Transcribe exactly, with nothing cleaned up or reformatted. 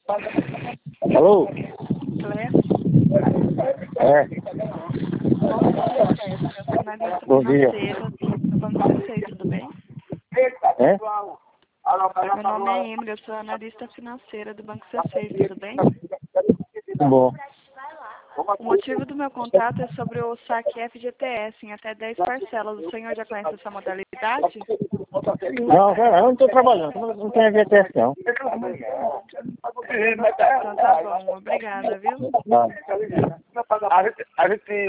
Alô? Cléo? É. Eu sou analista Bom dia. financeira do Banco C seis, tudo bem? É? Meu nome é Emily, eu sou analista financeira do Banco C seis, tudo bem? Bom. O motivo do meu contato é sobre o saque F G T S em até dez parcelas. O senhor já conhece essa modalidade? Não, cara, eu não estou trabalhando, não, não tenho V T S não. Então tá bom, obrigada, viu? Não.